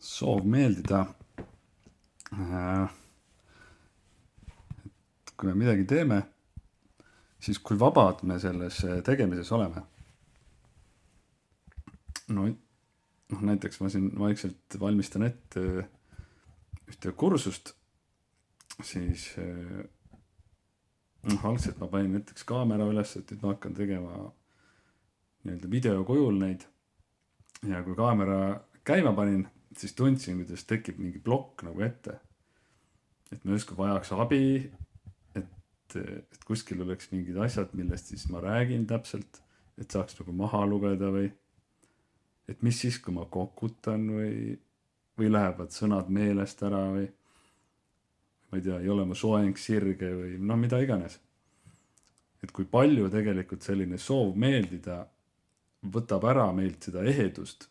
soov meeldida. Kui me midagi teeme, siis kui vabad me selles tegemises oleme. Näiteks ma siin vaikselt valmistan ette ühte kursust, siis algselt ma panin näiteks kaamera üles, et nüüd ma hakkan tegema nii-öelda video kujul neid. Ja kui kaamera käima panin, siis tundsin, kuidas tekib mingi plokk nagu ette. Et ma justkui vajaks abi, et kuskil oleks mingid asjad, millest siis ma räägin täpselt, et saaks nagu maha lugeda või et mis siis, kui ma kokutan või lähevad sõnad meelest ära või ma ei tea, ei ole mu soeng sirge või mida iganes. Et kui palju tegelikult selline soov meeldida võtab ära meilt seda ehedust.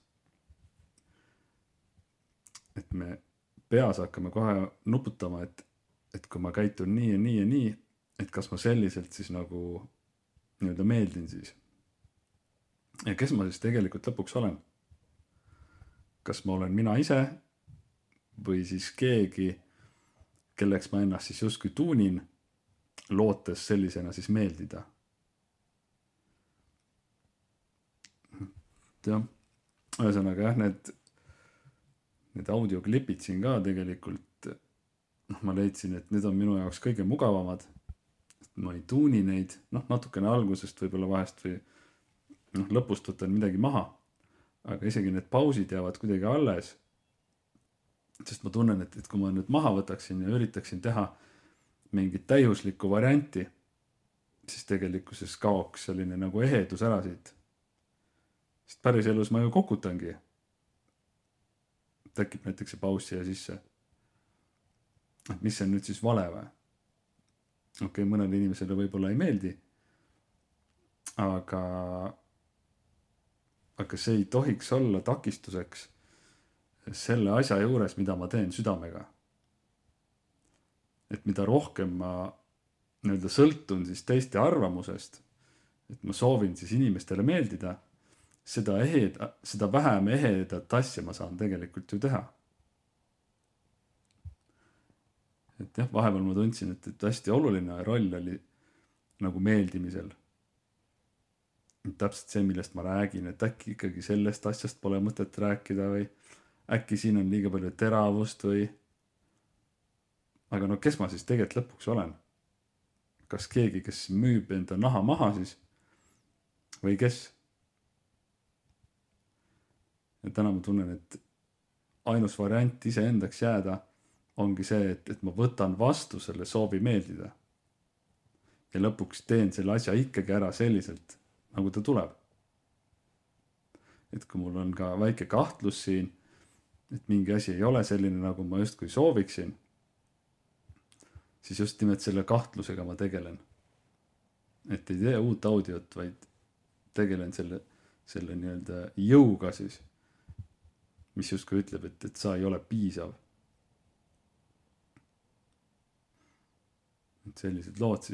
Et me peas hakkame kohe nuputama, et kui ma käitun nii ja nii ja nii, et kas ma selliselt siis nagu nii-öelda meeldin siis. Ja kes ma siis tegelikult lõpuks olen? Kas ma olen mina ise või siis keegi, kelleks ma ennast siis justkui tuunin, lootes sellisena siis meeldida. Ja, ühesõnaga jah, need audioklipid siin ka tegelikult, ma leidsin, et need on minu jaoks kõige mugavamad. Ma ei tuuni neid, natukene algusest võib-olla vahest või lõpust võtan midagi maha, aga isegi need pausid jäävad kuidagi alles. Sest ma tunnen, et kui ma nüüd maha võtaksin ja üritaksin teha mingit täiuslikku varianti, siis tegelikkuses kaoks selline nagu ehedus ära siit. Sest päris elus ma ju kokutangi. Tekib näiteks see paus siia sisse. Et mis see nüüd siis vale või? Okei, mõnele inimesele võib-olla ei meeldi, aga see ei tohiks olla takistuseks selle asja juures, mida ma teen südamega. Et mida rohkem ma nii-öelda sõltun siis teiste arvamusest, et ma soovin siis inimestele meeldida, seda vähem ehedat asja ma saan tegelikult ju teha. Et jah, vahepeal ma tundsin, et hästi oluline roll oli nagu meeldimisel. Täpselt see, millest ma räägin, et äkki ikkagi sellest asjast pole mõtet rääkida või äkki siin on liiga palju teravust või. Aga kes ma siis tegelikult lõpuks olen? Kas keegi, kes müüb enda naha maha siis? Või kes? Ja täna ma tunnen, et ainus variant iseendaks jääda ongi see, et ma võtan vastu selle soovi meeldida. Ja lõpuks teen selle asja ikkagi ära selliselt, nagu ta tuleb. Et kui mul on ka väike kahtlus siin, et mingi asi ei ole selline, nagu ma justkui sooviksin, siis just nimelt selle kahtlusega ma tegelen. Et ei tee uut audiot, vaid tegelen selle nii-öelda jõuga siis, mis justkui ütleb, et sa ei ole piisav. Et sellised lood siis.